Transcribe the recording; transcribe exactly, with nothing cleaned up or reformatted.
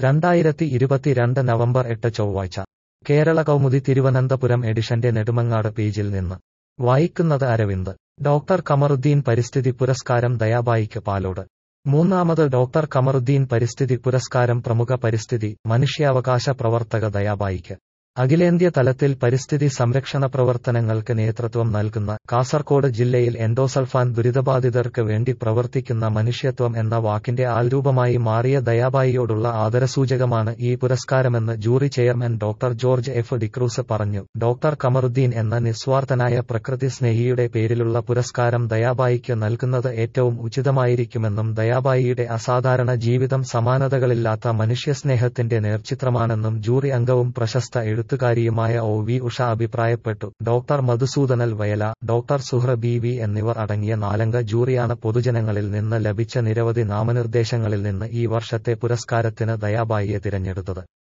രണ്ടായിരത്തി ഇരുപത്തിരണ്ട് നവംബർ എട്ട് ചൊവ്വാഴ്ച കേരള കൗമുദി തിരുവനന്തപുരം എഡിഷന്റെ നെടുമങ്ങാട് പേജിൽ നിന്ന് വായിക്കുന്നത് അരവിന്ദ്. ഡോക്ടർ കമറുദ്ദീൻ പരിസ്ഥിതി പുരസ്കാരം ദയാബായിക്ക് പാലോട്. മൂന്നാമത് ഡോക്ടർ കമറുദ്ദീൻ പരിസ്ഥിതി പുരസ്കാരം പ്രമുഖ പരിസ്ഥിതി, മനുഷ്യാവകാശ പ്രവർത്തക ദയാബായിക്ക്. അഖിലേന്ത്യാ തലത്തിൽ പരിസ്ഥിതി സംരക്ഷണ പ്രവർത്തനങ്ങൾക്ക് നേതൃത്വം നൽകുന്ന, കാസർകോട് ജില്ലയിൽ എൻഡോസൾഫാൻ ദുരിതബാധിതർക്ക് വേണ്ടി പ്രവർത്തിക്കുന്ന മനുഷ്യത്വം എന്ന വാക്കിന്റെ ആൾരൂപമായി മാറിയ ദയാബായിയോടുള്ള ആദരസൂചകമാണ് ഈ പുരസ്കാരമെന്ന് jury chairman doctor George F D'Cruz പറഞ്ഞു. ഡോക്ടർ കമറുദ്ദീൻ എന്ന നിസ്വാർത്ഥനായ പ്രകൃതി സ്നേഹിയുടെ പേരിലുള്ള പുരസ്കാരം ദയാബായിക്ക് നൽകുന്നത് ഏറ്റവും ഉചിതമായിരിക്കുമെന്നും ദയാബായിയുടെ അസാധാരണ ജീവിതം സമാനതകളില്ലാത്ത മനുഷ്യസ്നേഹത്തിന്റെ നേർചിത്രമാണെന്നും ജൂറി അംഗവും പ്രശസ്ത എഴുത്തുകാരിയുമായ ഒ വി ഉഷ അഭിപ്രായപ്പെട്ടു. Doctor Madhusudanan Vayala, doctor Suhra B V എന്നിവർ അടങ്ങിയ നാലംഗ ജൂറിയാണ് പൊതുജനങ്ങളിൽ നിന്ന് ലഭിച്ച നിരവധി നാമനിർദ്ദേശങ്ങളിൽ നിന്ന് ഈ വർഷത്തെ പുരസ്കാരത്തിന് ദയാബായിയെ തിരഞ്ഞെടുത്തത്.